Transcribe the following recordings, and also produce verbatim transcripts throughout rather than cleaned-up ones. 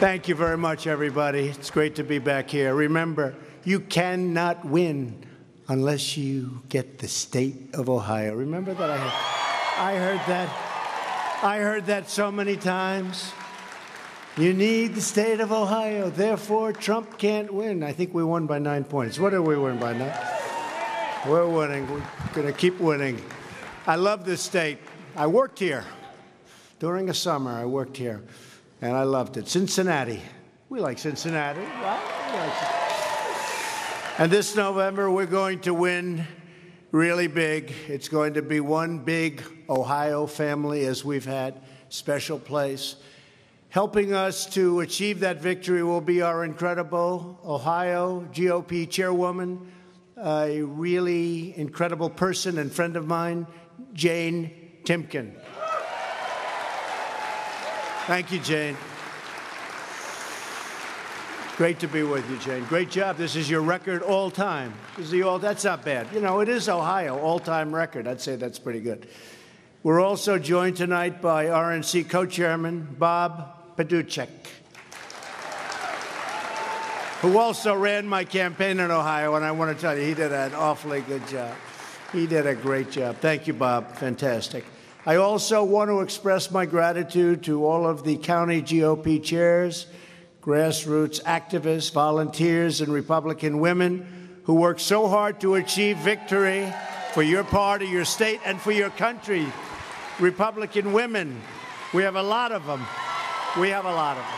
Thank you very much, everybody. It's great to be back here. Remember, you cannot win unless you get the state of Ohio. Remember that? I heard, I heard that. I heard that so many times. You need the state of Ohio. Therefore, Trump can't win. I think we won by nine points. What did we win by nine? We're winning. We're going to keep winning. I love this state. I worked here. During the summer, I worked here, and I loved it. Cincinnati. We like Cincinnati, right? We like Cincinnati. And this November, we're going to win really big. It's going to be one big Ohio family, as we've had, special place. Helping us to achieve that victory will be our incredible Ohio G O P chairwoman, a really incredible person and friend of mine, Jane Timken. Thank you, Jane. Great to be with you, Jane. Great job. This is your record all time. This is the all, that's not bad. You know, it is Ohio, all-time record. I'd say that's pretty good. We're also joined tonight by R N C co-chairman Bob Paduchek, who also ran my campaign in Ohio, and I want to tell you, he did an awfully good job. He did a great job. Thank you, Bob. Fantastic. I also want to express my gratitude to all of the county G O P chairs, grassroots activists, volunteers, and Republican women who work so hard to achieve victory for your party, your state, and for your country. Republican women, we have a lot of them. We have a lot of them.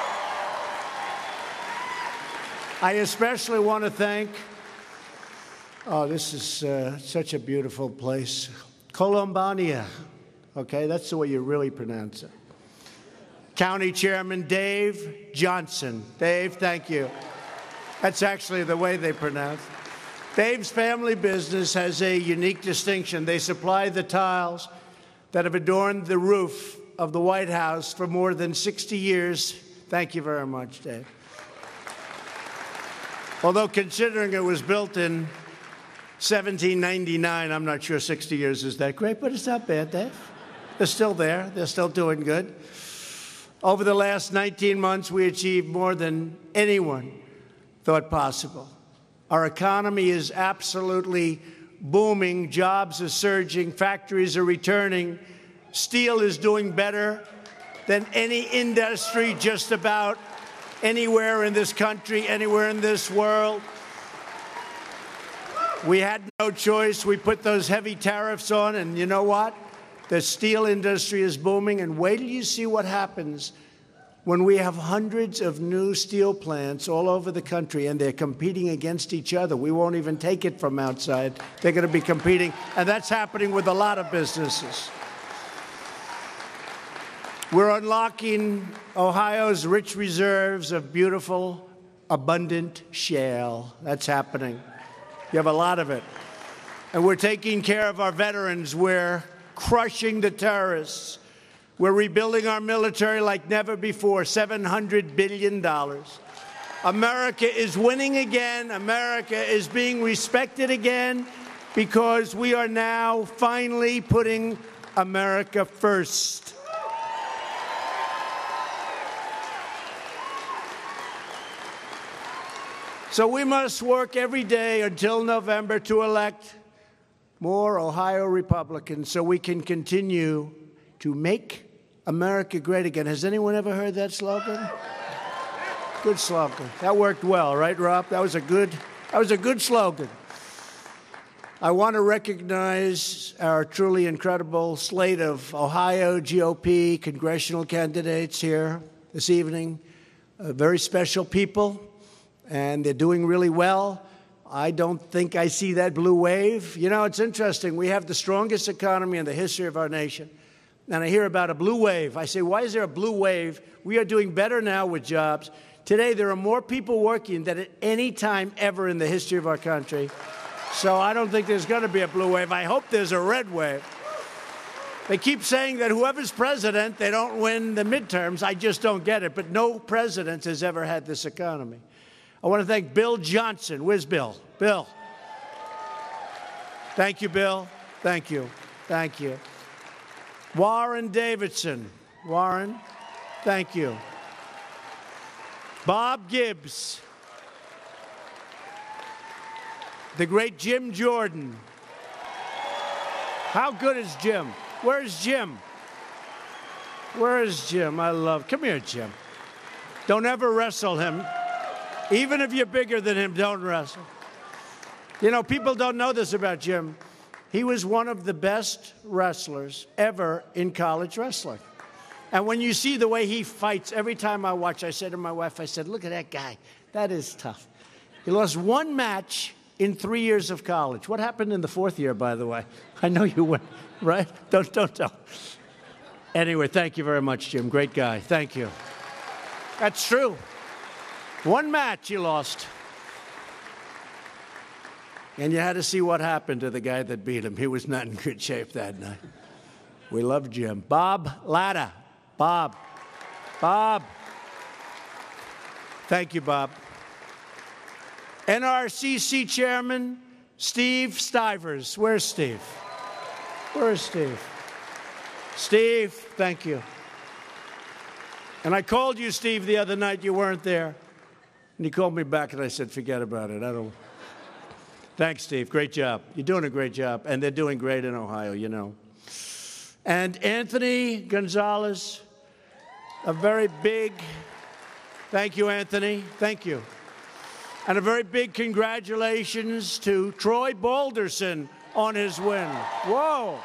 I especially want to thank, oh, this is uh, such a beautiful place, Columbania. Okay, that's the way you really pronounce it. County Chairman Dave Johnson. Dave, thank you. That's actually the way they pronounce it. Dave's family business has a unique distinction. They supply the tiles that have adorned the roof of the White House for more than sixty years. Thank you very much, Dave. Although considering it was built in seventeen ninety-nine, I'm not sure sixty years is that great, but it's not bad, Dave. They're still there. They're still doing good. Over the last nineteen months, we achieved more than anyone thought possible. Our economy is absolutely booming. Jobs are surging. Factories are returning. Steel is doing better than any industry just about anywhere in this country, anywhere in this world. We had no choice. We put those heavy tariffs on, and you know what? The steel industry is booming, and wait till you see what happens when we have hundreds of new steel plants all over the country, and they're competing against each other. We won't even take it from outside. They're going to be competing, and that's happening with a lot of businesses. We're unlocking Ohio's rich reserves of beautiful, abundant shale. That's happening. You have a lot of it. And we're taking care of our veterans. We're crushing the terrorists. We're rebuilding our military like never before, seven hundred billion dollars. America is winning again. America is being respected again because we are now finally putting America first. So we must work every day until November to elect more Ohio Republicans so we can continue to make America great again. Has anyone ever heard that slogan? Good slogan. That worked well, right, Rob? That was a good, that was a good slogan. I want to recognize our truly incredible slate of Ohio G O P congressional candidates here this evening. Uh, very special people, and they're doing really well. I don't think I see that blue wave. You know, it's interesting. We have the strongest economy in the history of our nation. And I hear about a blue wave. I say, why is there a blue wave? We are doing better now with jobs. Today, there are more people working than at any time ever in the history of our country. So I don't think there's going to be a blue wave. I hope there's a red wave. They keep saying that whoever's president, they don't win the midterms. I just don't get it. But no president has ever had this economy. I want to thank Bill Johnson. Where's Bill? Bill. Thank you, Bill. Thank you. Thank you. Warren Davidson. Warren, thank you. Bob Gibbs. The great Jim Jordan. How good is Jim? Where's Jim? Where is Jim? I love, come here, Jim. Don't ever wrestle him. Even if you're bigger than him, don't wrestle. You know, people don't know this about Jim. He was one of the best wrestlers ever in college wrestling. And when you see the way he fights, every time I watch, I said to my wife, I said, look at that guy. That is tough. He lost one match in three years of college. What happened in the fourth year, by the way? I know you went, right? Don't, don't tell. Anyway, thank you very much, Jim. Great guy. Thank you. That's true. One match you lost. And you had to see what happened to the guy that beat him. He was not in good shape that night. We love Jim. Bob Latta. Bob. Bob. Thank you, Bob. N R C C Chairman Steve Stivers. Where's Steve? Where's Steve? Steve, thank you. And I called you, Steve, the other night. You weren't there. And he called me back, and I said, forget about it. I don't. Thanks, Steve. Great job. You're doing a great job. And they're doing great in Ohio, you know. And Anthony Gonzalez, a very big, thank you, Anthony. Thank you. And a very big congratulations to Troy Balderson on his win. Whoa.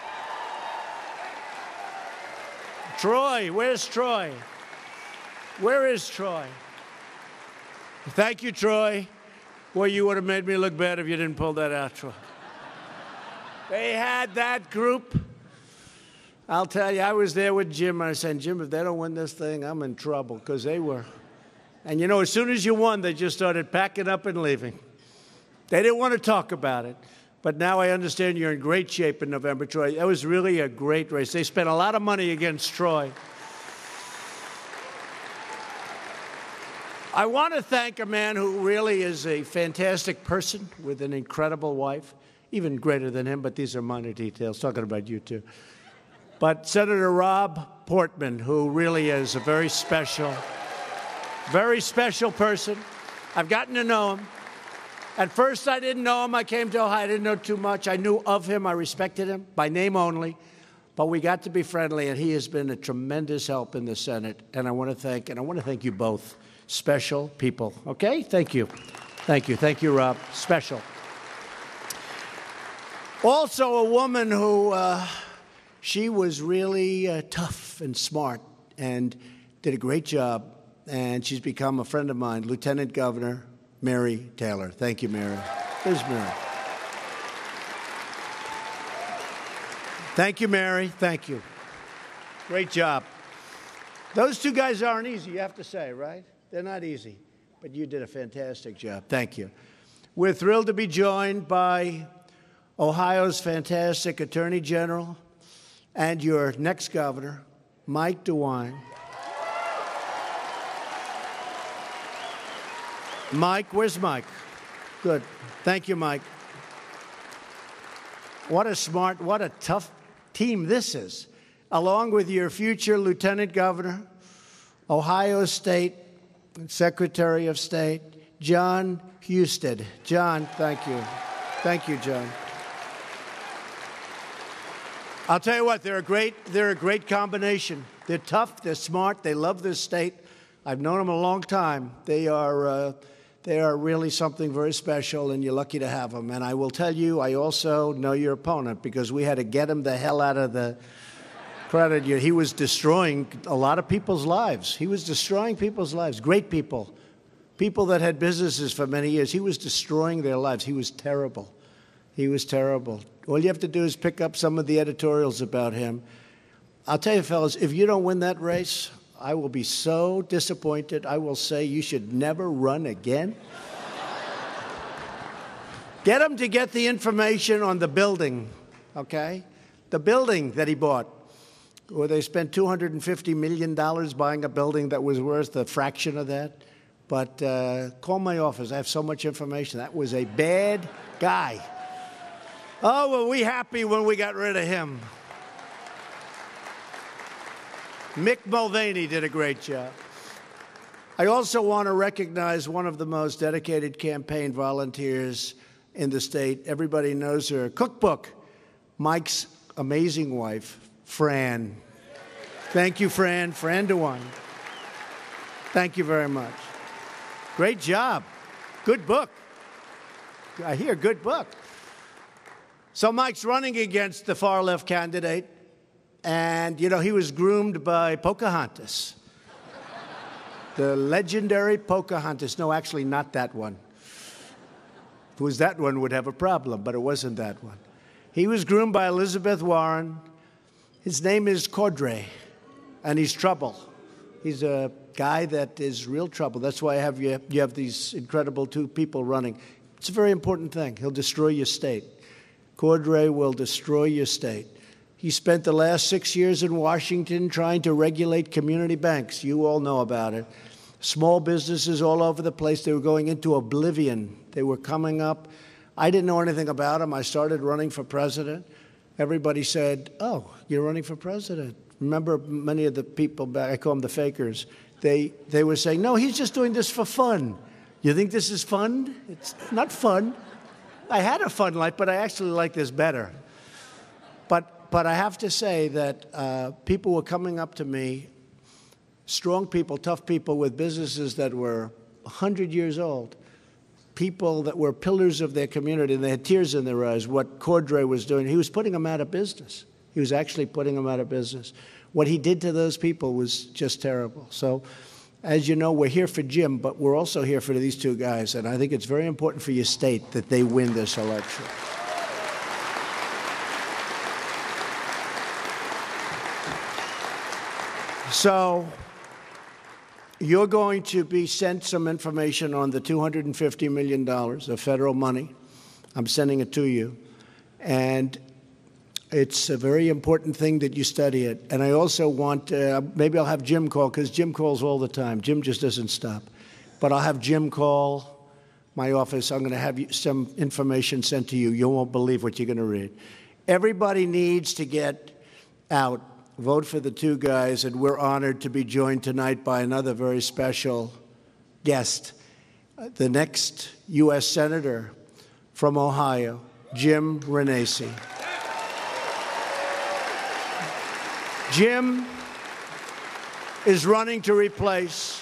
Troy, where's Troy? Where is Troy? Thank you, Troy. Well, you would have made me look bad if you didn't pull that out, Troy. They had that group. I'll tell you, I was there with Jim, and I said, Jim, if they don't win this thing, I'm in trouble, because they were. And, you know, as soon as you won, they just started packing up and leaving. They didn't want to talk about it. But now I understand you're in great shape in November, Troy. That was really a great race. They spent a lot of money against Troy. I want to thank a man who really is a fantastic person with an incredible wife, even greater than him, but these are minor details, talking about you too. But Senator Rob Portman, who really is a very special, very special person. I've gotten to know him. At first, I didn't know him. I came to Ohio. I didn't know too much. I knew of him. I respected him by name only. But we got to be friendly, and he has been a tremendous help in the Senate. And I want to thank, and I want to thank you both. Special people. Okay? Thank you. Thank you. Thank you, Rob. Special. Also, a woman who, uh, she was really uh, tough and smart and did a great job. And she's become a friend of mine, Lieutenant Governor Mary Taylor. Thank you, Mary. There's Mary. Thank you, Mary. Thank you. Great job. Those two guys aren't easy, you have to say, right? They're not easy, but you did a fantastic job. Thank you. We're thrilled to be joined by Ohio's fantastic Attorney General and your next governor, Mike DeWine. Mike, where's Mike? Good. Thank you, Mike. What a smart, what a tough team this is. Along with your future Lieutenant Governor, Ohio State Secretary of State, John Husted. John, thank you. Thank you, John. I'll tell you what, they're a great, they're a great combination. They're tough, they're smart, they love this state. I've known them a long time. They are, uh, they are really something very special, and you're lucky to have them. And I will tell you, I also know your opponent, because we had to get him the hell out of the credit. He was destroying a lot of people's lives. He was destroying people's lives, great people, people that had businesses for many years. He was destroying their lives. He was terrible. He was terrible. All you have to do is pick up some of the editorials about him. I'll tell you, fellas, if you don't win that race, I will be so disappointed. I will say you should never run again. Get him to get the information on the building, okay? The building that he bought, where they spent two hundred fifty million dollars buying a building that was worth a fraction of that. But uh, call my office. I have so much information. That was a bad guy. Oh, were we happy when we got rid of him? Mick Mulvaney did a great job. I also want to recognize one of the most dedicated campaign volunteers in the state. Everybody knows her. Cookbook, Mike's amazing wife, Fran. Thank you, Fran. Fran DeWine. Thank you very much. Great job. Good book. I hear good book. So Mike's running against the far-left candidate, and, you know, he was groomed by Pocahontas. The legendary Pocahontas. No, actually not that one. If it was that one, would have a problem, but it wasn't that one. He was groomed by Elizabeth Warren. His name is Cordray, and he's trouble. He's a guy that is real trouble. That's why I have you, you have these incredible two people running. It's a very important thing. He'll destroy your state. Cordray will destroy your state. He spent the last six years in Washington trying to regulate community banks. You all know about it. Small businesses all over the place. They were going into oblivion. They were coming up. I didn't know anything about them. I started running for president. Everybody said, oh, you're running for president. Remember many of the people back, I call them the fakers, they, they were saying, no, he's just doing this for fun. You think this is fun? It's not fun. I had a fun life, but I actually like this better. But But I have to say that uh, people were coming up to me, strong people, tough people with businesses that were one hundred years old, people that were pillars of their community, and they had tears in their eyes, what Cordray was doing. He was putting them out of business. He was actually putting them out of business. What he did to those people was just terrible. So, as you know, we're here for Jim, but we're also here for these two guys, and I think it's very important for your state that they win this election. So you're going to be sent some information on the two hundred fifty million dollars of federal money. I'm sending it to you. And it's a very important thing that you study it. And I also want, uh, maybe I'll have Jim call, because Jim calls all the time. Jim just doesn't stop. But I'll have Jim call my office. I'm going to have you, some information sent to you. You won't believe what you're going to read. Everybody needs to get out. Vote for the two guys, and we're honored to be joined tonight by another very special guest, the next U S Senator from Ohio, Jim Renacci. Jim is running to replace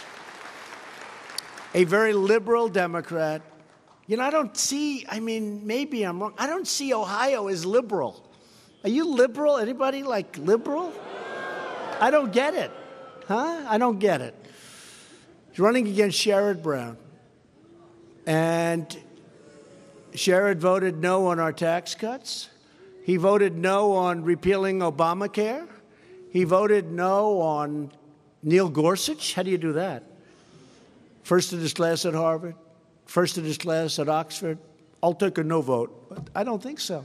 a very liberal Democrat. You know, I don't see, I mean, maybe I'm wrong. I don't see Ohio as liberal. Are you liberal? Anybody like liberal? I don't get it. Huh? I don't get it. He's running against Sherrod Brown. And Sherrod voted no on our tax cuts. He voted no on repealing Obamacare. He voted no on Neil Gorsuch. How do you do that? First in his class at Harvard, first in his class at Oxford. I'll take a no vote. But I don't think so.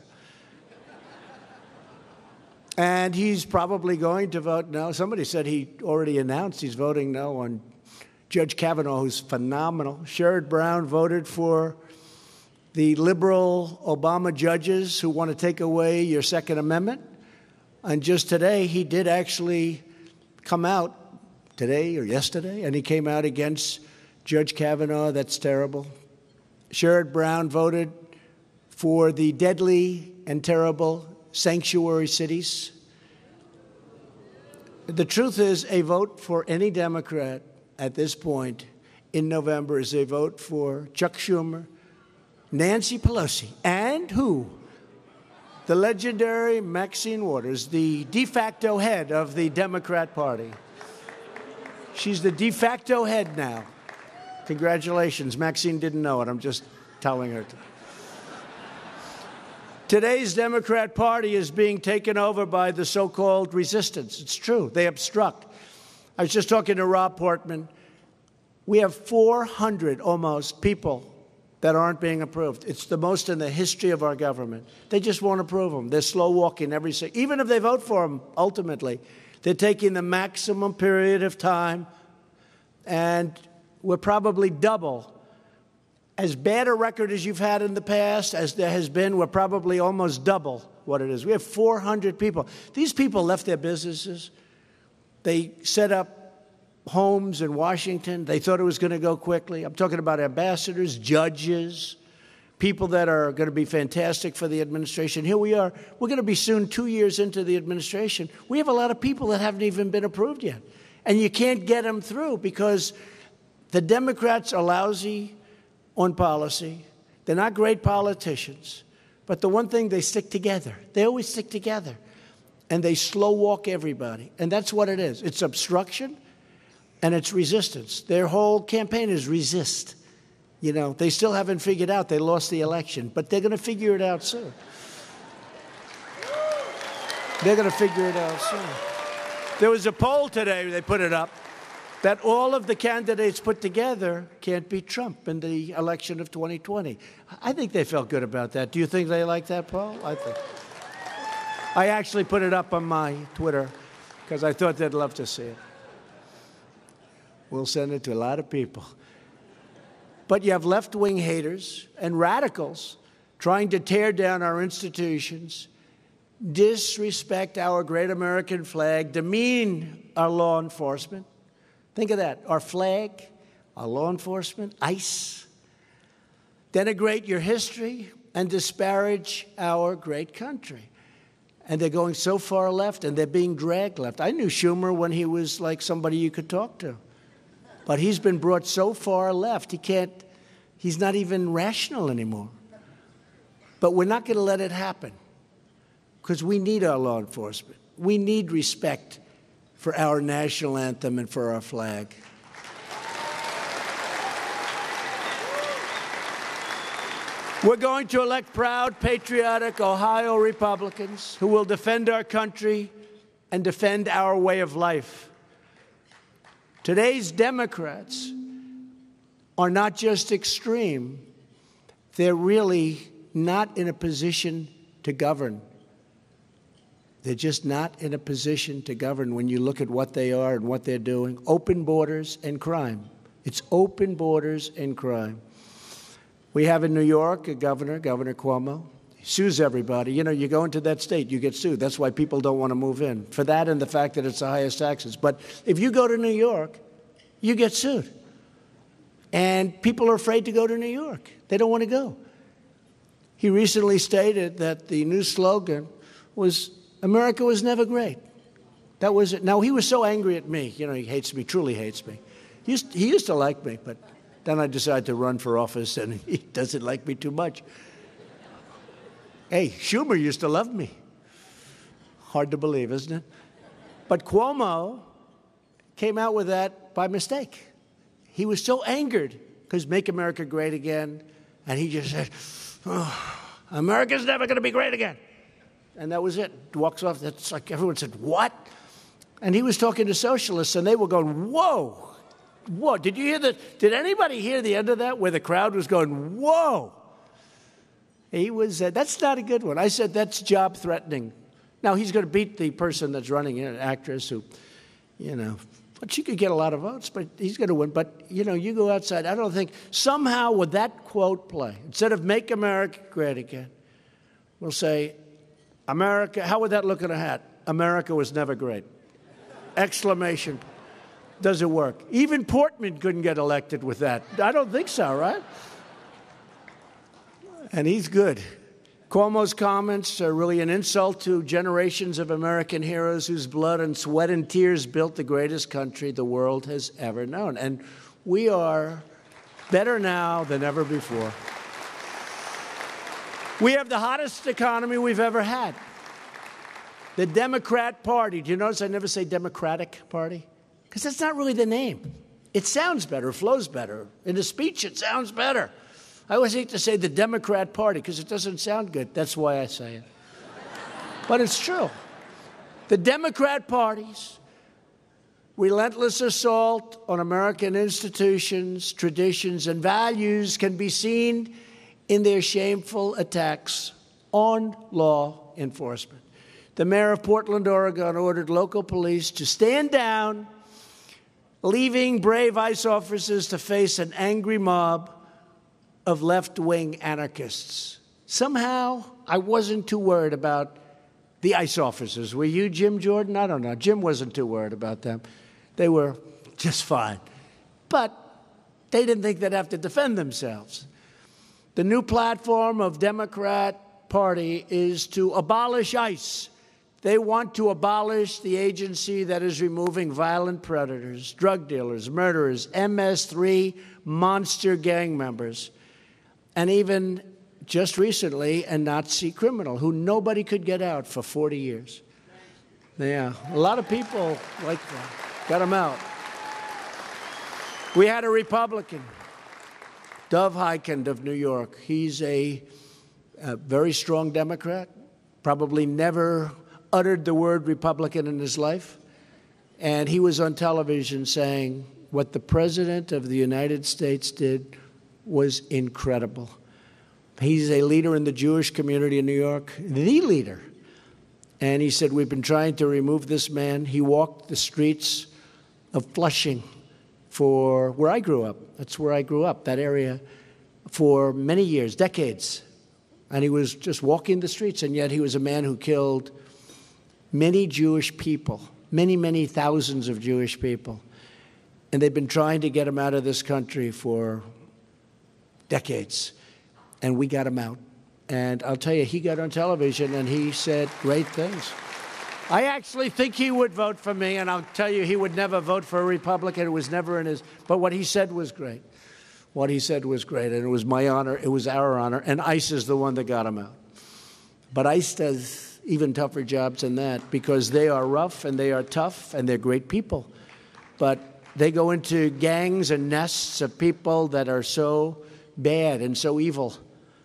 And he's probably going to vote no. Somebody said he already announced he's voting no on Judge Kavanaugh, who's phenomenal. Sherrod Brown voted for the liberal Obama judges who want to take away your Second Amendment. And just today, he did actually come out, today or yesterday, and he came out against Judge Kavanaugh. That's terrible. Sherrod Brown voted for the deadly and terrible sanctuary cities. The truth is, a vote for any Democrat at this point in November is a vote for Chuck Schumer, Nancy Pelosi, and who? The legendary Maxine Waters, the de facto head of the Democrat Party. She's the de facto head now. Congratulations. Maxine didn't know it. I'm just telling her to. Today's Democrat Party is being taken over by the so-called resistance. It's true. They obstruct. I was just talking to Rob Portman. We have four hundred almost people that aren't being approved. It's the most in the history of our government. They just won't approve them. They're slow walking every second. Even if they vote for them, ultimately, they're taking the maximum period of time, and we're probably double. As bad a record as you've had in the past, as there has been, we're probably almost double what it is. We have four hundred people. These people left their businesses. They set up homes in Washington. They thought it was going to go quickly. I'm talking about ambassadors, judges, people that are going to be fantastic for the administration. Here we are. We're going to be soon two years into the administration. We have a lot of people that haven't even been approved yet. And you can't get them through because the Democrats are lousy on policy. They're not great politicians. But the one thing, they stick together. They always stick together. And they slow walk everybody. And that's what it is. It's obstruction and it's resistance. Their whole campaign is resist. You know, they still haven't figured out they lost the election, but they're going to figure it out soon. They're going to figure it out soon. There was a poll today, they put it up, that all of the candidates put together can't beat Trump in the election of twenty twenty. I think they felt good about that. Do you think they like that poll? I think. I actually put it up on my Twitter because I thought they'd love to see it. We'll send it to a lot of people. But you have left-wing haters and radicals trying to tear down our institutions, disrespect our great American flag, demean our law enforcement. Think of that. Our flag, our law enforcement, ICE. Denigrate your history and disparage our great country. And they're going so far left, and they're being dragged left. I knew Schumer when he was like somebody you could talk to. But he's been brought so far left, he can't, he's not even rational anymore. But we're not going to let it happen because we need our law enforcement. We need respect for our national anthem and for our flag. We're going to elect proud, patriotic Ohio Republicans who will defend our country and defend our way of life. Today's Democrats are not just extreme, they're really not in a position to govern. They're just not in a position to govern when you look at what they are and what they're doing. Open borders and crime. It's open borders and crime. We have in New York a governor, Governor Cuomo. He sues everybody. You know, you go into that state, you get sued. That's why people don't want to move in, for that and the fact that it's the highest taxes. But if you go to New York, you get sued. And people are afraid to go to New York. They don't want to go. He recently stated that the new slogan was, America was never great. That was it. Now, he was so angry at me. You know, he hates me, truly hates me. He used, he used to like me, but then I decided to run for office, and he doesn't like me too much. Hey, Schumer used to love me. Hard to believe, isn't it? But Cuomo came out with that by mistake. He was so angered because Make America Great Again, and he just said, oh, America's never going to be great again. And that was it. Walks off. That's like everyone said, what? And he was talking to socialists, and they were going, whoa. Whoa, did you hear that? Did anybody hear the end of that where the crowd was going, whoa? He was, uh, that's not a good one. I said, that's job threatening. Now, he's going to beat the person that's running it, an actress who, you know, but she could get a lot of votes, but he's going to win. But, you know, you go outside. I don't think, somehow with that quote play, instead of Make America Great Again, we'll say, America, how would that look in a hat? America was never great. Exclamation. Does it work? Even Portman couldn't get elected with that. I don't think so, right? And he's good. Cuomo's comments are really an insult to generations of American heroes whose blood and sweat and tears built the greatest country the world has ever known. And we are better now than ever before. We have the hottest economy we've ever had. The Democrat Party. Do you notice I never say Democratic Party? Because that's not really the name. It sounds better, flows better. In a speech, it sounds better. I always hate to say the Democrat Party because it doesn't sound good. That's why I say it. But it's true. The Democrat Party's relentless assault on American institutions, traditions, and values can be seen in their shameful attacks on law enforcement. The mayor of Portland, Oregon, ordered local police to stand down, leaving brave ICE officers to face an angry mob of left-wing anarchists. Somehow, I wasn't too worried about the ICE officers. Were you, Jim Jordan? I don't know. Jim wasn't too worried about them. They were just fine. But they didn't think they'd have to defend themselves. The new platform of Democrat Party is to abolish ICE. They want to abolish the agency that is removing violent predators, drug dealers, murderers, M S three monster gang members, and even just recently a Nazi criminal who nobody could get out for forty years. Yeah, a lot of people like that. Got him out. We had a Republican, Dov Hikind of New York. He's a, a very strong Democrat, probably never uttered the word Republican in his life. And he was on television saying what the President of the United States did was incredible. He's a leader in the Jewish community in New York, the leader. And he said, we've been trying to remove this man. He walked the streets of Flushing for where I grew up. That's where I grew up, that area, for many years, decades. And he was just walking the streets, and yet he was a man who killed many Jewish people, many, many thousands of Jewish people. And they've been trying to get him out of this country for decades. And we got him out. And I'll tell you, he got on television and he said great things. I actually think he would vote for me, and I'll tell you, he would never vote for a Republican. It was never in his, but what he said was great. What he said was great, and it was my honor, it was our honor, and ICE is the one that got him out. But ICE does even tougher jobs than that because they are rough and they are tough and they're great people. But they go into gangs and nests of people that are so bad and so evil.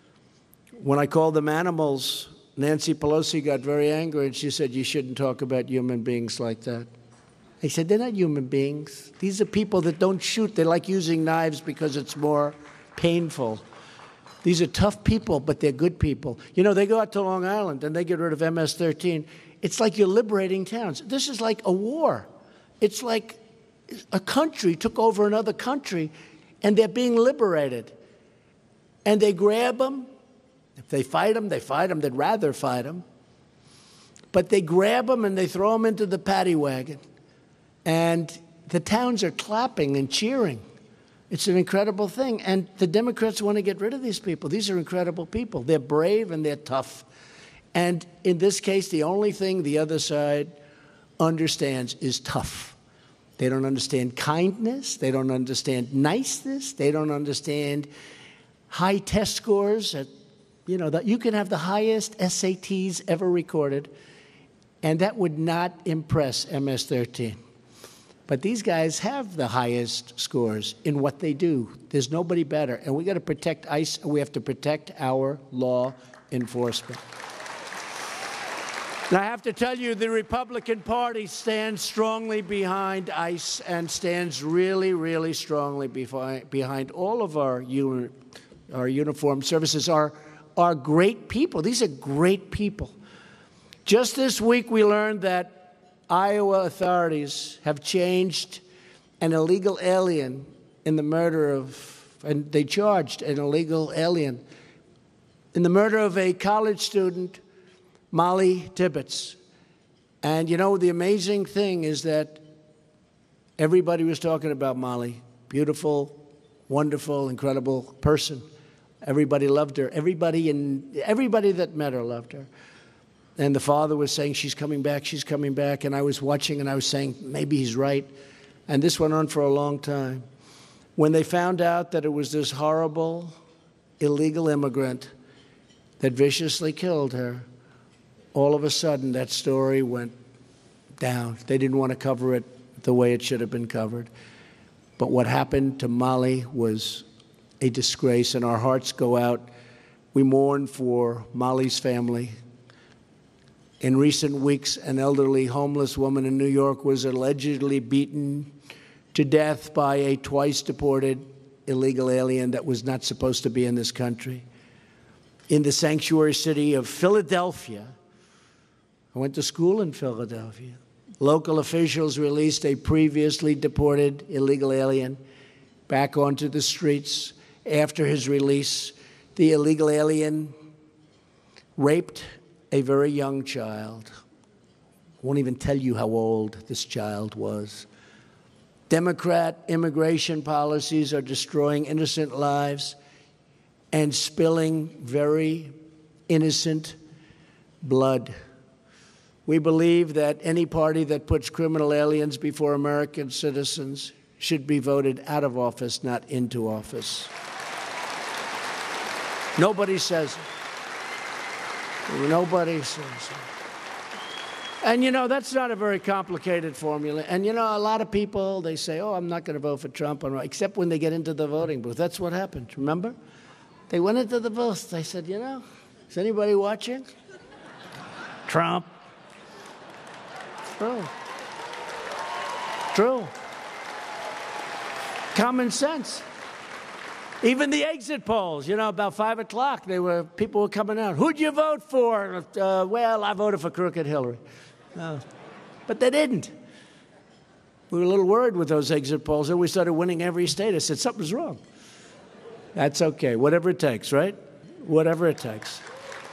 When I called them animals, Nancy Pelosi got very angry, and she said, you shouldn't talk about human beings like that. I said, they're not human beings. These are people that don't shoot. They like using knives because it's more painful. These are tough people, but they're good people. You know, they go out to Long Island, and they get rid of M S thirteen. It's like you're liberating towns. This is like a war. It's like a country took over another country, and they're being liberated. And they grab them. If they fight them, they fight them. They'd rather fight them. But they grab them and they throw them into the paddy wagon. And the towns are clapping and cheering. It's an incredible thing. And the Democrats want to get rid of these people. These are incredible people. They're brave and they're tough. And in this case, the only thing the other side understands is tough. They don't understand kindness. They don't understand niceness. They don't understand high test scores at You know, that you can have the highest S A Ts ever recorded, and that would not impress M S thirteen. But these guys have the highest scores in what they do. There's nobody better. And we got to protect ICE, and we have to protect our law enforcement. And I have to tell you, the Republican Party stands strongly behind ICE and stands really, really strongly behind, behind all of our, uni, our uniformed services, our are great people. These are great people. Just this week, we learned that Iowa authorities have changed an illegal alien in the murder of, and they charged an illegal alien in the murder of a college student, Molly Tibbetts. And you know, the amazing thing is that everybody was talking about Molly. Beautiful, wonderful, incredible person. Everybody loved her. Everybody in, everybody that met her loved her. And the father was saying, she's coming back, she's coming back. And I was watching and I was saying, maybe he's right. And this went on for a long time. When they found out that it was this horrible, illegal immigrant that viciously killed her, all of a sudden that story went down. They didn't want to cover it the way it should have been covered. But what happened to Molly was a disgrace, and our hearts go out. We mourn for Molly's family. In recent weeks, an elderly homeless woman in New York was allegedly beaten to death by a twice-deported illegal alien that was not supposed to be in this country. In the sanctuary city of Philadelphia, I went to school in Philadelphia, local officials released a previously deported illegal alien back onto the streets. After his release, the illegal alien raped a very young child. I won't even tell you how old this child was. Democrat immigration policies are destroying innocent lives and spilling very innocent blood. We believe that any party that puts criminal aliens before American citizens should be voted out of office, not into office. Nobody says it. Nobody says it. And, you know, that's not a very complicated formula. And, you know, a lot of people, they say, oh, I'm not going to vote for Trump, except when they get into the voting booth. That's what happened, remember? They went into the booth. They said, you know, is anybody watching? Trump. True. True. Common sense. Even the exit polls, you know, about five o'clock, they were people were coming out. Who'd you vote for? Uh, well, I voted for crooked Hillary. Uh, but they didn't. We were a little worried with those exit polls, and we started winning every state. I said, something's wrong. That's okay. Whatever it takes, right? Whatever it takes.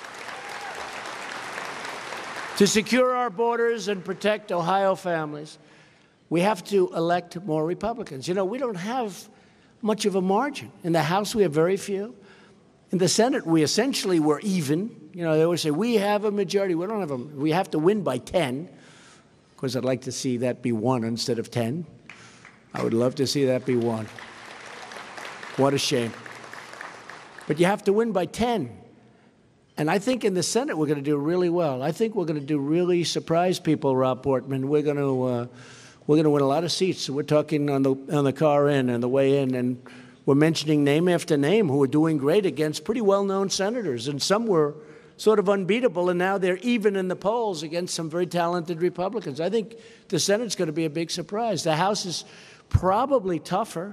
To secure our borders and protect Ohio families, we have to elect more Republicans. You know, we don't have much of a margin. In the House, we have very few. In the Senate, we essentially were even. You know, they always say, we have a majority. We don't have a, we have to win by ten. Of course, I'd like to see that be one instead of ten. I would love to see that be one. What a shame. But you have to win by ten. And I think in the Senate, we're going to do really well. I think we're going to do really surprise people, Rob Portman. We're going to, uh, we're going to win a lot of seats. We're talking on the, on the car in and the way in, and we're mentioning name after name who are doing great against pretty well-known senators. And some were sort of unbeatable, and now they're even in the polls against some very talented Republicans. I think the Senate's going to be a big surprise. The House is probably tougher.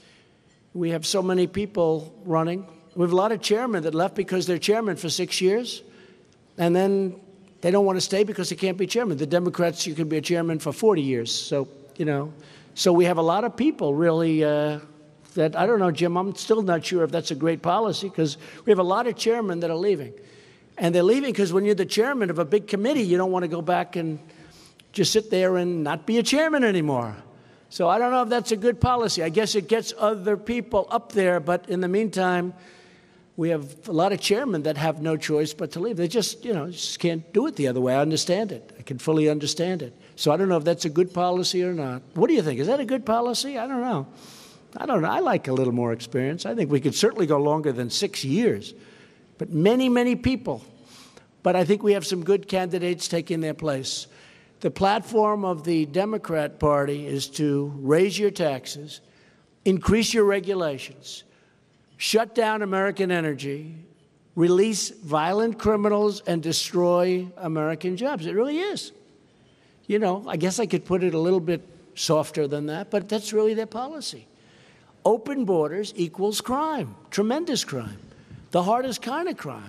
We have so many people running. We have a lot of chairmen that left because they're chairman for six years, and then they don't want to stay because they can't be chairman. The Democrats, you can be a chairman for forty years. So, you know, so we have a lot of people really uh, that, I don't know, Jim, I'm still not sure if that's a great policy, because we have a lot of chairmen that are leaving. And they're leaving because when you're the chairman of a big committee, you don't want to go back and just sit there and not be a chairman anymore. So I don't know if that's a good policy. I guess it gets other people up there, but in the meantime, we have a lot of chairmen that have no choice but to leave. They just, you know, just can't do it the other way. I understand it. I can fully understand it. So I don't know if that's a good policy or not. What do you think? Is that a good policy? I don't know. I don't know. I like a little more experience. I think we could certainly go longer than six years. But many, many people. But I think we have some good candidates taking their place. The platform of the Democrat Party is to raise your taxes, increase your regulations, shut down American energy, release violent criminals, and destroy American jobs. It really is. You know, I guess I could put it a little bit softer than that, but that's really their policy. Open borders equals crime, tremendous crime, the hardest kind of crime.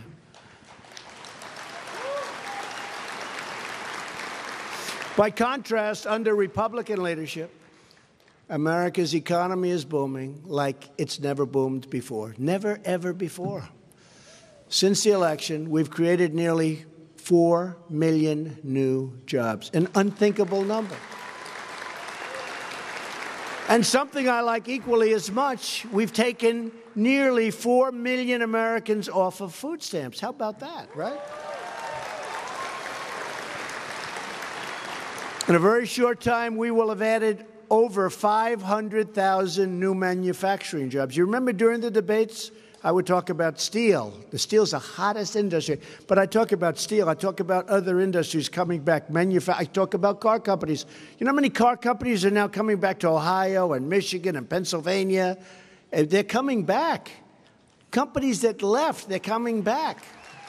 By contrast, under Republican leadership, America's economy is booming like it's never boomed before. Never, ever before. Since the election, we've created nearly four million new jobs, an unthinkable number. And something I like equally as much, we've taken nearly four million Americans off of food stamps. How about that, right? In a very short time, we will have added over five hundred thousand new manufacturing jobs. You remember during the debates, I would talk about steel. The steel's the hottest industry. But I talk about steel. I talk about other industries coming back. Manufa- I talk about car companies. You know how many car companies are now coming back to Ohio and Michigan and Pennsylvania? They're coming back. Companies that left, they're coming back.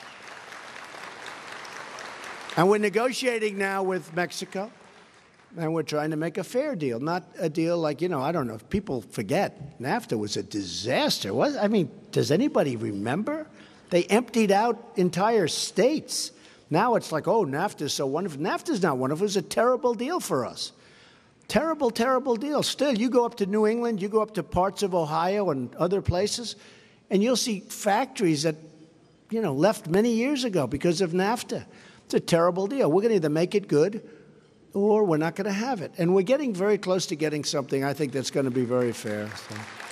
And we're negotiating now with Mexico. And we're trying to make a fair deal, not a deal like, you know, I don't know if people forget, NAFTA was a disaster. What, I mean, does anybody remember? They emptied out entire states. Now it's like, oh, NAFTA is so wonderful. NAFTA's not wonderful. It's a terrible deal for us. Terrible, terrible deal. Still, you go up to New England, you go up to parts of Ohio and other places, and you'll see factories that, you know, left many years ago because of NAFTA. It's a terrible deal. We're going to either make it good, or we're not going to have it. And we're getting very close to getting something, I think, that's going to be very fair. So.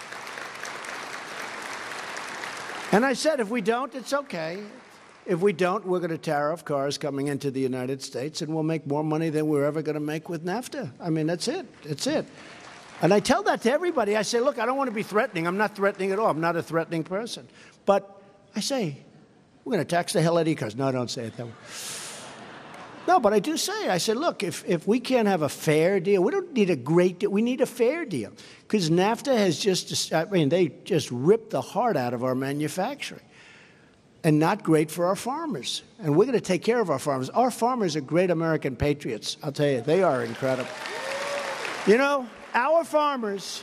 And I said, if we don't, it's okay. If we don't, we're going to tariff cars coming into the United States, and we'll make more money than we're ever going to make with NAFTA. I mean, that's it. That's it. And I tell that to everybody. I say, look, I don't want to be threatening. I'm not threatening at all. I'm not a threatening person. But I say, we're going to tax the hell out of your cars. No, I don't say it that way. No, but I do say, I said, look, if, if we can't have a fair deal, we don't need a great deal. We need a fair deal. Because NAFTA has just, I mean, they just ripped the heart out of our manufacturing. And not great for our farmers. And we're going to take care of our farmers. Our farmers are great American patriots. I'll tell you, they are incredible. You know, our farmers,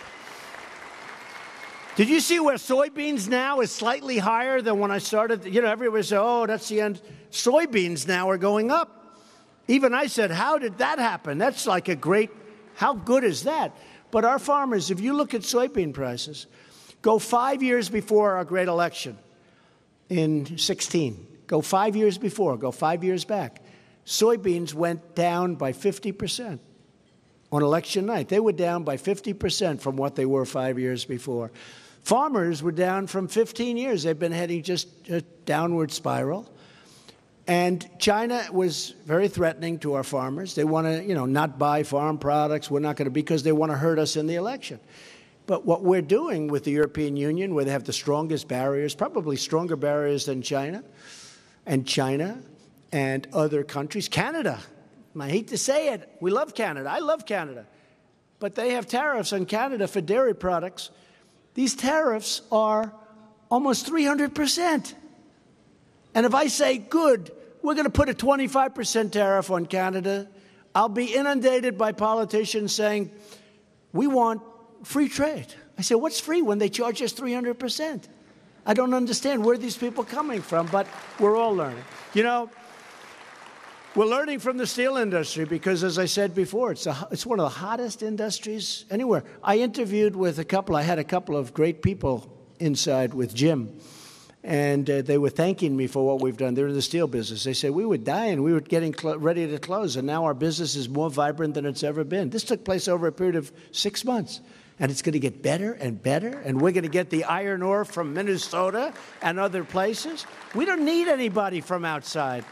did you see where soybeans now is slightly higher than when I started? You know, everybody said, oh, that's the end. Soybeans now are going up. Even I said, how did that happen? That's like a great, how good is that? But our farmers, if you look at soybean prices, go five years before our great election in sixteen, go five years before, go five years back, soybeans went down by fifty percent on election night. They were down by fifty percent from what they were five years before. Farmers were down from fifteen years. They've been heading just a downward spiral. And China was very threatening to our farmers. They want to, you know, not buy farm products. We're not going to, because they want to hurt us in the election. But what we're doing with the European Union, where they have the strongest barriers, probably stronger barriers than China, and China and other countries, Canada, I hate to say it, we love Canada. I love Canada. But they have tariffs on Canada for dairy products. These tariffs are almost three hundred percent. And if I say, good, we're going to put a twenty-five percent tariff on Canada, I'll be inundated by politicians saying, we want free trade. I say, what's free when they charge us three hundred percent? I don't understand where these people are coming from, but we're all learning. You know, we're learning from the steel industry because, as I said before, it's, a, it's one of the hottest industries anywhere. I interviewed with a couple, I had a couple of great people inside with Jim. And uh, they were thanking me for what we've done. They're in the steel business. They said, we were dying. We were getting cl- ready to close. And now our business is more vibrant than it's ever been. This took place over a period of six months. And it's going to get better and better. And we're going to get the iron ore from Minnesota and other places. We don't need anybody from outside.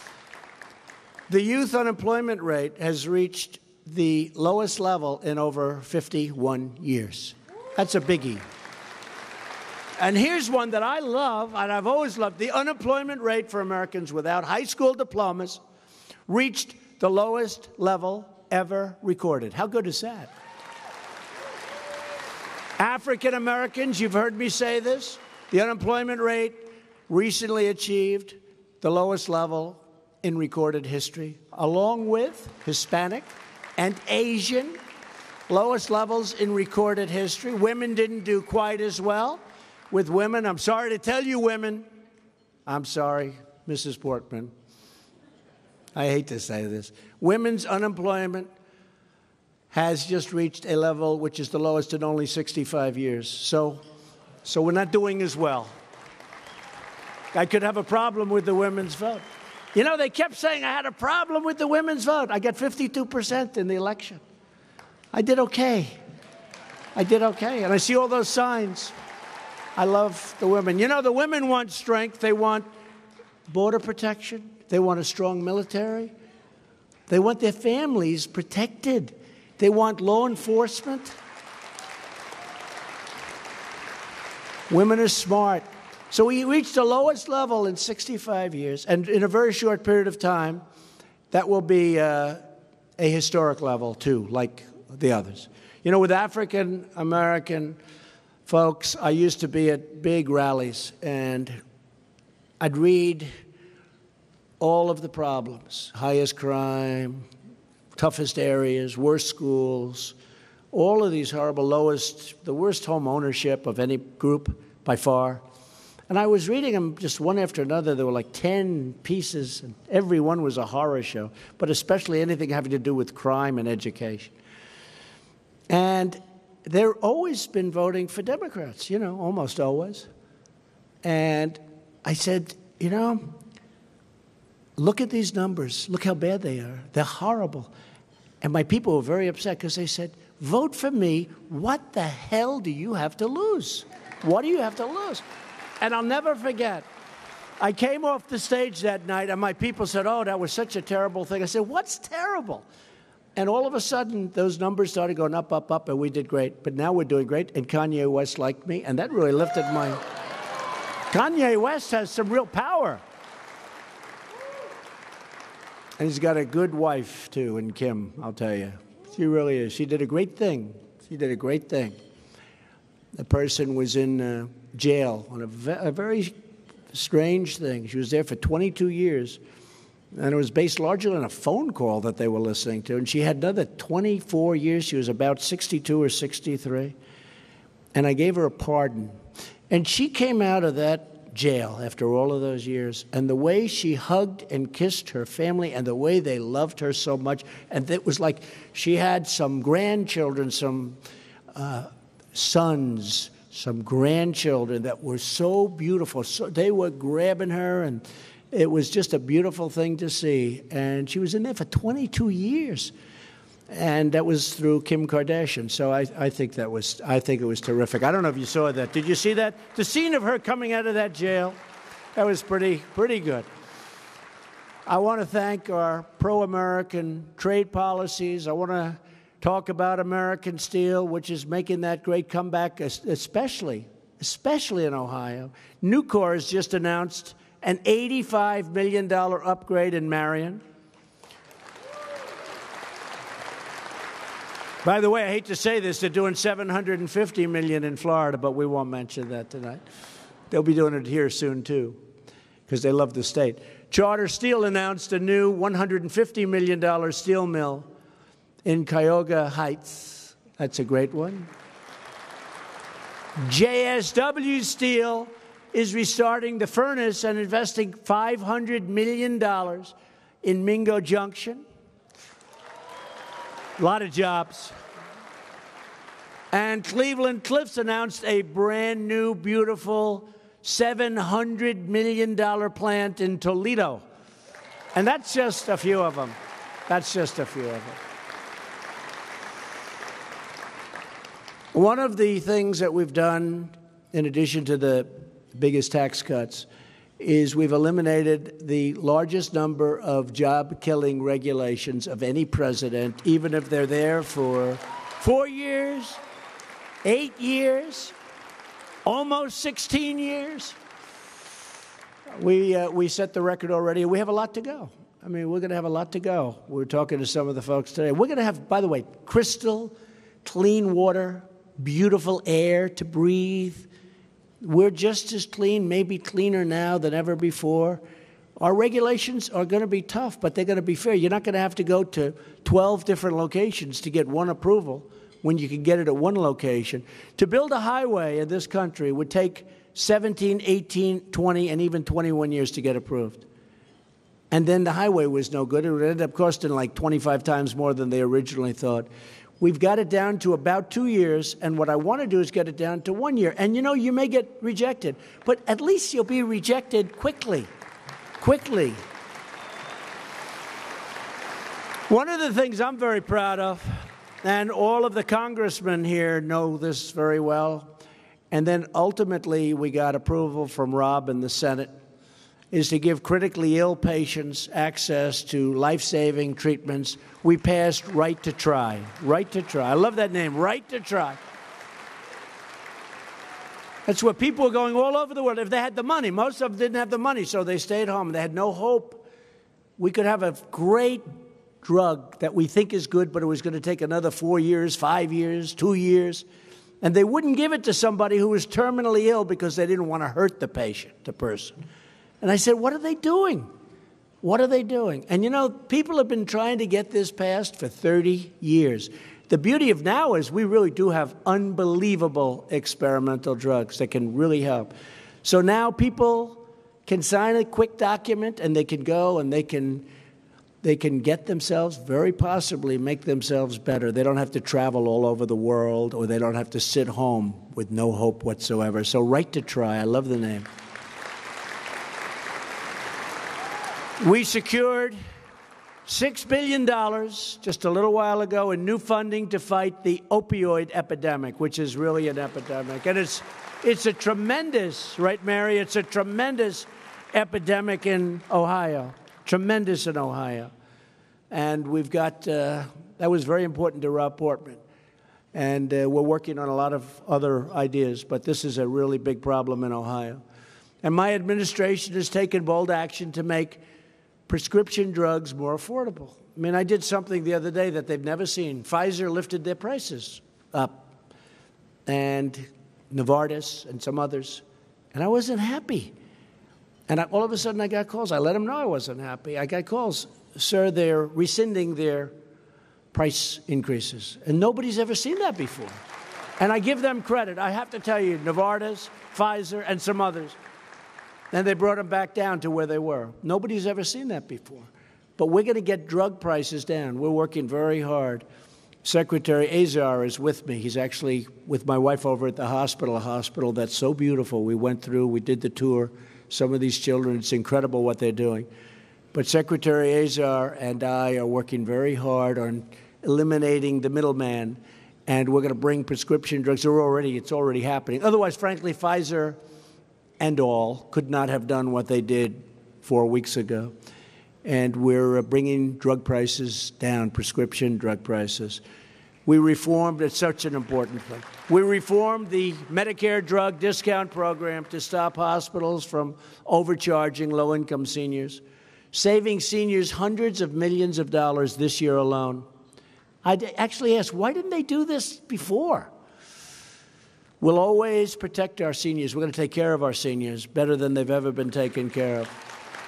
The youth unemployment rate has reached the lowest level in over fifty-one years. That's a biggie. And here's one that I love, and I've always loved. The unemployment rate for Americans without high school diplomas reached the lowest level ever recorded. How good is that? African Americans, you've heard me say this, the unemployment rate recently achieved the lowest level in recorded history, along with Hispanic and Asian, lowest levels in recorded history. Women didn't do quite as well. With women, I'm sorry to tell you women, I'm sorry, Missus Portman, I hate to say this, women's unemployment has just reached a level which is the lowest in only sixty-five years. So, so we're not doing as well. I could have a problem with the women's vote. You know, they kept saying I had a problem with the women's vote. I got fifty-two percent in the election. I did okay. I did okay. And I see all those signs. I love the women. You know, the women want strength. They want border protection. They want a strong military. They want their families protected. They want law enforcement. Women are smart. So we reached the lowest level in sixty-five years. And in a very short period of time, that will be uh, a historic level, too, like the others. You know, with African American folks, I used to be at big rallies, and I'd read all of the problems, highest crime, toughest areas, worst schools, all of these horrible, lowest, the worst home ownership of any group by far. And I was reading them just one after another. There were like ten pieces, and every one was a horror show, but especially anything having to do with crime and education. And they've always been voting for Democrats, you know, almost always. And I said, you know, look at these numbers. Look how bad they are. They're horrible. And my people were very upset because they said, vote for me. What the hell do you have to lose? What do you have to lose? And I'll never forget, I came off the stage that night, and my people said, oh, that was such a terrible thing. I said, what's terrible? And all of a sudden, those numbers started going up, up, up, and we did great. But now we're doing great, and Kanye West liked me, and that really lifted my... Kanye West has some real power. And he's got a good wife, too, in Kim, I'll tell you. She really is. She did a great thing. She did a great thing. The person was in uh, jail on a, ve a very strange thing. She was there for twenty-two years, and it was based largely on a phone call that they were listening to. And she had another twenty-four years. She was about sixty-two or sixty-three. And I gave her a pardon. And she came out of that jail after all of those years, and the way she hugged and kissed her family and the way they loved her so much, and it was like she had some grandchildren, some uh, sons, some grandchildren that were so beautiful. So they were grabbing her, and it was just a beautiful thing to see. And she was in there for twenty-two years. And that was through Kim Kardashian. So I, I think that was, I think it was terrific. I don't know if you saw that. Did you see that? The scene of her coming out of that jail, that was pretty, pretty good. I want to thank our pro-American trade policies. I want to talk about American Steel, which is making that great comeback, especially, especially in Ohio. Nucor has just announced an eighty-five million dollar upgrade in Marion. By the way, I hate to say this, they're doing seven hundred fifty million dollars in Florida, but we won't mention that tonight. They'll be doing it here soon, too, because they love the state. Charter Steel announced a new one hundred fifty million dollar steel mill in Cuyahoga Heights. That's a great one. J S W Steel is restarting the furnace and investing five hundred million dollars in Mingo Junction. A lot of jobs. And Cleveland Cliffs announced a brand new, beautiful seven hundred million dollar plant in Toledo. And that's just a few of them. That's just a few of them. One of the things that we've done, in addition to the biggest tax cuts, is we've eliminated the largest number of job-killing regulations of any president, even if they're there for four years, eight years, almost sixteen years. We, uh, we set the record already. We have a lot to go. I mean, we're going to have a lot to go. We're talking to some of the folks today. We're going to have, by the way, crystal clean water, beautiful air to breathe. We're just as clean, maybe cleaner now than ever before. Our regulations are going to be tough, but they're going to be fair. You're not going to have to go to twelve different locations to get one approval when you can get it at one location. To build a highway in this country would take seventeen, eighteen, twenty, and even twenty-one years to get approved. And then the highway was no good. It would end up costing like twenty-five times more than they originally thought. We've got it down to about two years, and what I want to do is get it down to one year. And, you know, you may get rejected, but at least you'll be rejected quickly, quickly. One of the things I'm very proud of, and all of the congressmen here know this very well, and then ultimately we got approval from Rob in the Senate, is to give critically ill patients access to life-saving treatments. We passed Right to Try. Right to Try. I love that name, Right to Try. That's where people were going all over the world if they had the money. Most of them didn't have the money, so they stayed home. They had no hope. We could have a great drug that we think is good, but it was going to take another four years, five years, two years. And they wouldn't give it to somebody who was terminally ill because they didn't want to hurt the patient, the person. And I said, what are they doing? What are they doing? And, you know, people have been trying to get this passed for thirty years. The beauty of now is we really do have unbelievable experimental drugs that can really help. So now people can sign a quick document and they can go and they can, they can get themselves, very possibly make themselves better. They don't have to travel all over the world, or they don't have to sit home with no hope whatsoever. So Right to Try, I love the name. We secured Six billion dollars just a little while ago in new funding to fight the opioid epidemic, which is really an epidemic. And it's, it's a tremendous, right, Mary? It's a tremendous epidemic in Ohio, tremendous in Ohio. And we've got, uh, that was very important to Rob Portman. And uh, we're working on a lot of other ideas, but this is a really big problem in Ohio. And my administration has taken bold action to make prescription drugs more affordable. I mean, I did something the other day that they've never seen. Pfizer lifted their prices up, and Novartis and some others, and I wasn't happy. And I, all of a sudden I got calls. I let them know I wasn't happy. I got calls. Sir, they're rescinding their price increases. And nobody's ever seen that before. And I give them credit. I have to tell you, Novartis, Pfizer, and some others. And they brought them back down to where they were. Nobody's ever seen that before. But we're going to get drug prices down. We're working very hard. Secretary Azar is with me. He's actually with my wife over at the hospital, a hospital that's so beautiful. We went through, we did the tour. Some of these children, it's incredible what they're doing. But Secretary Azar and I are working very hard on eliminating the middleman, and we're going to bring prescription drugs. They're already, it's already happening. Otherwise, frankly, Pfizer and all could not have done what they did four weeks ago. And we're bringing drug prices down, prescription drug prices. We reformed, it's such an important thing. We reformed the Medicare drug discount program to stop hospitals from overcharging low-income seniors, saving seniors hundreds of millions of dollars this year alone. I actually asked, why didn't they do this before? We'll always protect our seniors. We're going to take care of our seniors better than they've ever been taken care of.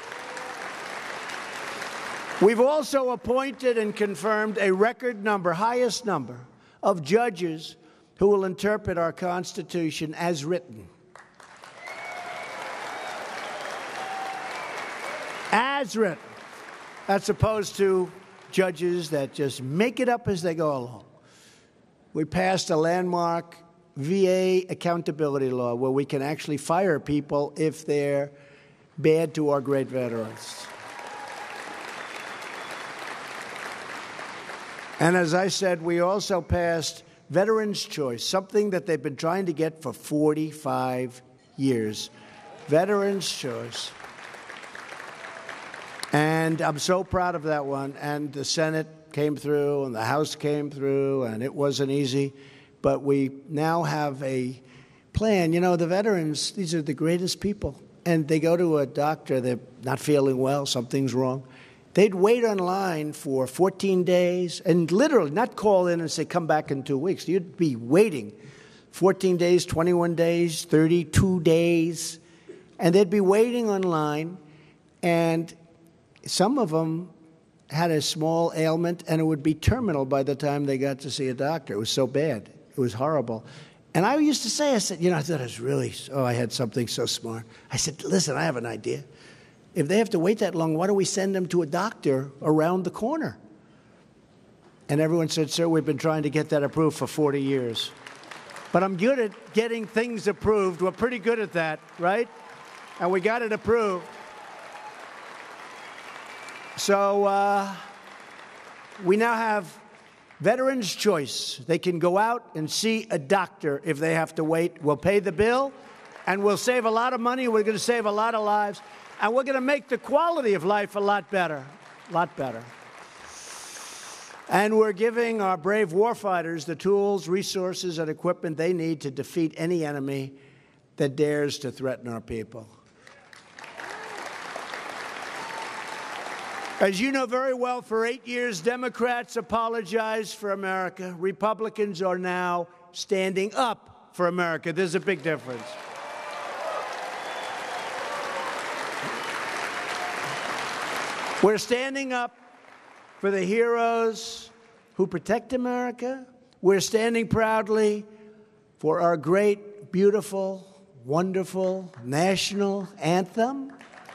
We've also appointed and confirmed a record number, highest number, of judges who will interpret our Constitution as written. As written. That's opposed to judges that just make it up as they go along. We passed a landmark V A accountability law where we can actually fire people if they're bad to our great veterans. And as I said, we also passed Veterans' Choice, something that they've been trying to get for forty-five years. Veterans' Choice. And I'm so proud of that one. And the Senate came through and the House came through, and it wasn't easy. But we now have a plan. You know, the veterans, these are the greatest people. And they go to a doctor, they're not feeling well, something's wrong. They'd wait online for fourteen days and literally not call in and say, come back in two weeks. You'd be waiting fourteen days, twenty-one days, thirty-two days. And they'd be waiting online. And some of them had a small ailment, and it would be terminal by the time they got to see a doctor. It was so bad. It was horrible. And I used to say, I said, you know, I thought it was really, oh, I had something so smart. I said, listen, I have an idea. If they have to wait that long, why don't we send them to a doctor around the corner? And everyone said, sir, we've been trying to get that approved for forty years. But I'm good at getting things approved. We're pretty good at that, right? And we got it approved. So uh, we now have Veterans' Choice. They can go out and see a doctor if they have to wait. We'll pay the bill, and we'll save a lot of money. We're going to save a lot of lives, and we're going to make the quality of life a lot better, a lot better. And we're giving our brave warfighters the tools, resources, and equipment they need to defeat any enemy that dares to threaten our people. As you know very well, for eight years, Democrats apologized for America. Republicans are now standing up for America. There's a big difference. We're standing up for the heroes who protect America. We're standing proudly for our great, beautiful, wonderful national anthem.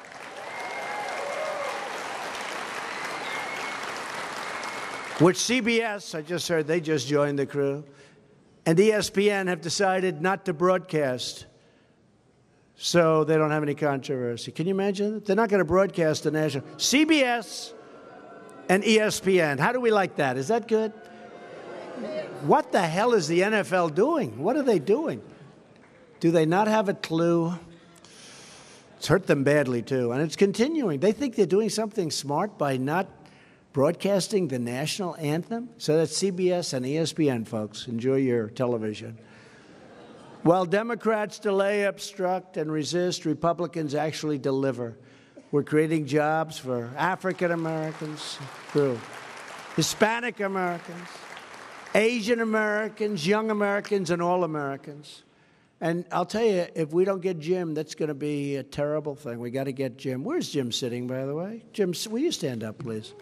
Which C B S, I just heard they just joined the crew, and E S P N have decided not to broadcast so they don't have any controversy. Can you imagine? They're not going to broadcast the national. C B S and E S P N. How do we like that? Is that good? What the hell is the N F L doing? What are they doing? Do they not have a clue? It's hurt them badly, too. And it's continuing. They think they're doing something smart by not broadcasting the national anthem. So that's C B S and E S P N, folks. Enjoy your television. While Democrats delay, obstruct, and resist, Republicans actually deliver. We're creating jobs for African Americans, through Hispanic Americans, Asian Americans, young Americans, and all Americans. And I'll tell you, if we don't get Jim, that's going to be a terrible thing. We got to get Jim. Where's Jim sitting, by the way? Jim, will you stand up, please?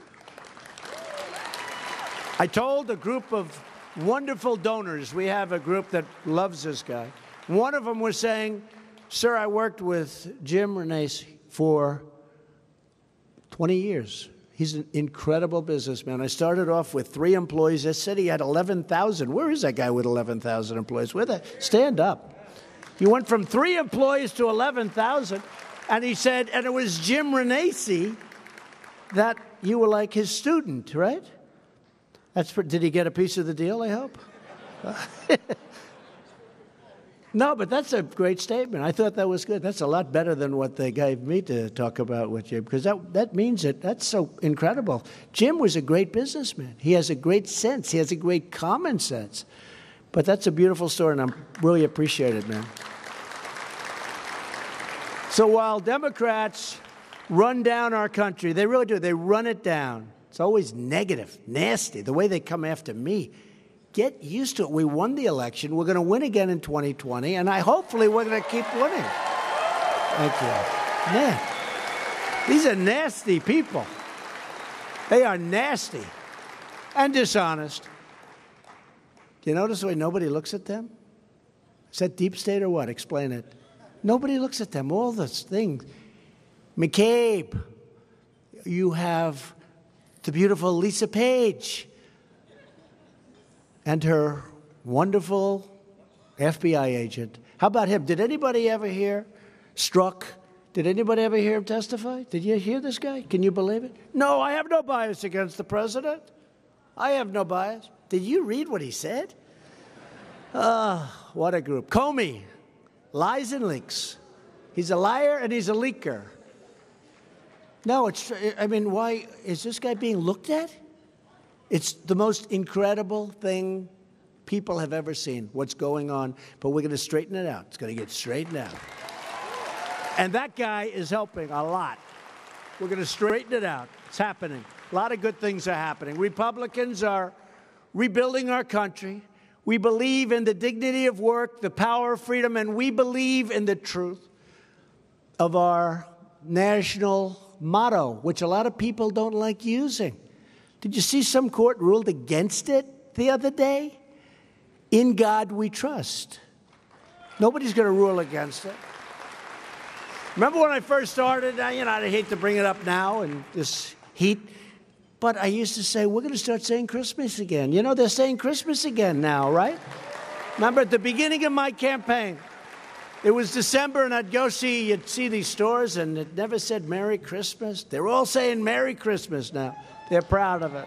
I told a group of wonderful donors, we have a group that loves this guy. One of them was saying, sir, I worked with Jim Renacci for twenty years. He's an incredible businessman. I started off with three employees. I said he had eleven thousand. Where is that guy with eleven thousand employees? Where the, stand up. You went from three employees to eleven thousand. And he said, and it was Jim Renacci that you were like his student, right? That's for, did he get a piece of the deal, I hope? No, but that's a great statement. I thought that was good. That's a lot better than what they gave me to talk about with Jim, because that, that means it. That's so incredible. Jim was a great businessman. He has a great sense. He has a great common sense. But that's a beautiful story, and I really appreciate it, man. So while Democrats run down our country, they really do. They run it down. It's always negative, nasty, the way they come after me. Get used to it. We won the election. We're going to win again in twenty twenty, and I hopefully we're going to keep winning. Thank you. Man, these are nasty people. They are nasty and dishonest. Do you notice the way nobody looks at them? Is that deep state or what? Explain it. Nobody looks at them. All those things. McCabe. You have the beautiful Lisa Page and her wonderful F B I agent. How about him? Did anybody ever hear Strzok? Did anybody ever hear him testify? Did you hear this guy? Can you believe it? No, I have no bias against the president. I have no bias. Did you read what he said? Ah, oh, what a group. Comey, lies and leaks. He's a liar and he's a leaker. No, it's, I mean, why is this guy being looked at? It's the most incredible thing people have ever seen, what's going on. But we're going to straighten it out. It's going to get straightened out. And that guy is helping a lot. We're going to straighten it out. It's happening. A lot of good things are happening. Republicans are rebuilding our country. We believe in the dignity of work, the power of freedom, and we believe in the truth of our national motto, which a lot of people don't like using. Did you see some court ruled against it the other day? In God we trust. Nobody's going to rule against it. Remember when I first started, you know, I hate to bring it up now in this heat, but I used to say, we're going to start saying Christmas again. You know, they're saying Christmas again now, right? Remember at the beginning of my campaign, it was December, and I'd go see, you'd see these stores, and it never said Merry Christmas. They're all saying Merry Christmas now. They're proud of it.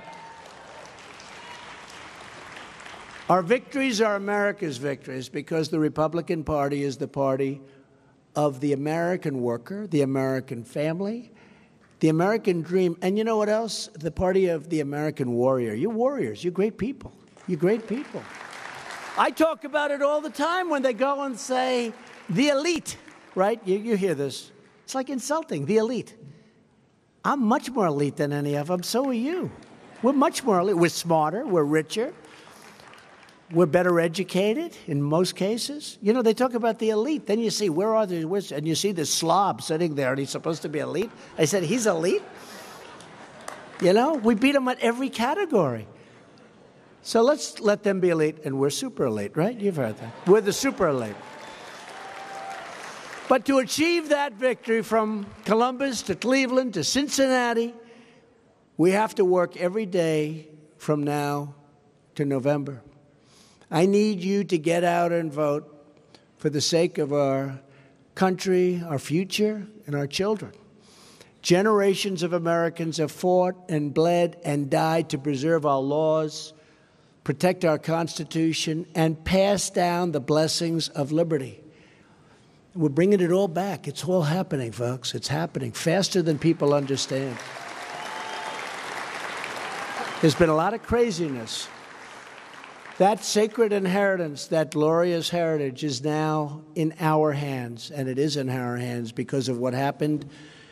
Our victories are America's victories because the Republican Party is the party of the American worker, the American family, the American dream, and you know what else? The party of the American warrior. You're warriors. You're great people. You're great people. I talk about it all the time when they go and say, the elite, right? You, you hear this. It's like insulting, the elite. I'm much more elite than any of them. So are you. We're much more elite. We're smarter. We're richer. We're better educated in most cases. You know, they talk about the elite. Then you see, where are the, where's, and you see the slob sitting there, and he's supposed to be elite. I said, he's elite? You know, we beat him at every category. So let's let them be elite, and we're super elite, right? You've heard that. We're the super elite. But to achieve that victory from Columbus to Cleveland to Cincinnati, we have to work every day from now to November. I need you to get out and vote for the sake of our country, our future, and our children. Generations of Americans have fought and bled and died to preserve our laws, protect our Constitution, and pass down the blessings of liberty. We're bringing it all back. It's all happening, folks. It's happening faster than people understand. There's been a lot of craziness. That sacred inheritance, that glorious heritage, is now in our hands, and it is in our hands because of what happened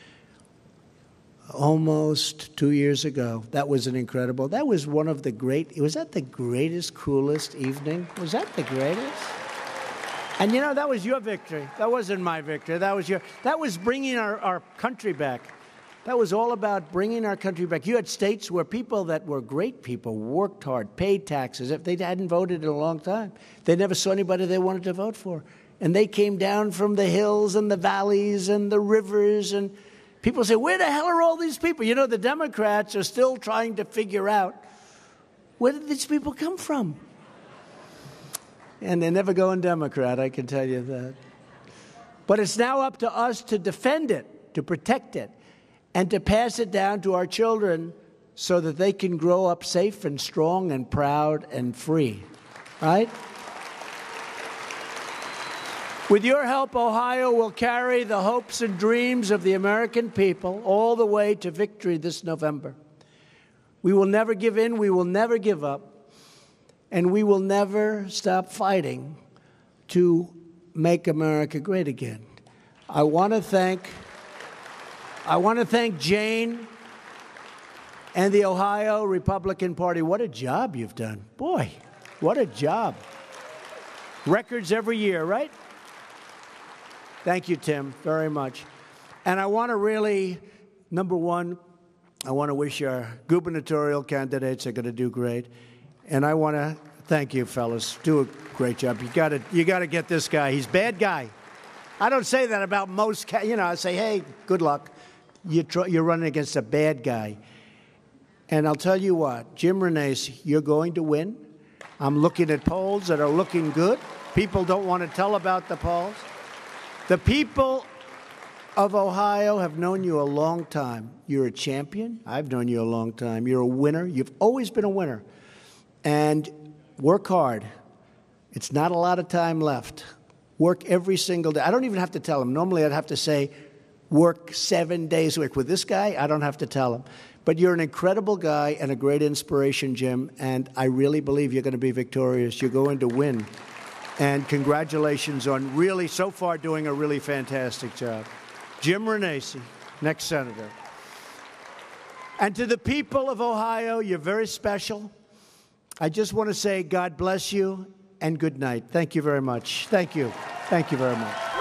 almost two years ago. That was an incredible, that was one of the great, was that the greatest, coolest evening? Was that the greatest? And you know, that was your victory. That wasn't my victory. That was your, that was bringing our, our country back. That was all about bringing our country back. You had states where people that were great people worked hard, paid taxes. If they hadn't voted in a long time, they never saw anybody they wanted to vote for. And they came down from the hills and the valleys and the rivers, and people say, where the hell are all these people? You know, the Democrats are still trying to figure out, where did these people come from? And they're never going Democrat, I can tell you that. But it's now up to us to defend it, to protect it, and to pass it down to our children so that they can grow up safe and strong and proud and free, right? With your help, Ohio will carry the hopes and dreams of the American people all the way to victory this November. We will never give in, we will never give up, and we will never stop fighting to make America great again. I want to thank I want to thank Jane and the Ohio Republican Party. What a job you've done. Boy, what a job. Records every year, right? Thank you, Tim, very much. And I want to really, number one, I want to wish our gubernatorial candidates are going to do great. And I want to thank you, fellas. Do a great job. You got to you got to get this guy. He's a bad guy. I don't say that about most, ca- you know, I say, hey, good luck. You're, tr- you're running against a bad guy. And I'll tell you what, Jim Renacci, you're going to win. I'm looking at polls that are looking good. People don't want to tell about the polls. The people of Ohio have known you a long time. You're a champion. I've known you a long time. You're a winner. You've always been a winner. And work hard. It's not a lot of time left. Work every single day. I don't even have to tell them. Normally I'd have to say, work seven days a week. With this guy, I don't have to tell him. But you're an incredible guy and a great inspiration, Jim, and I really believe you're going to be victorious. You're going to win. And congratulations on really, so far, doing a really fantastic job. Jim Renacci, next senator. And to the people of Ohio, you're very special. I just want to say God bless you and good night. Thank you very much. Thank you. Thank you very much.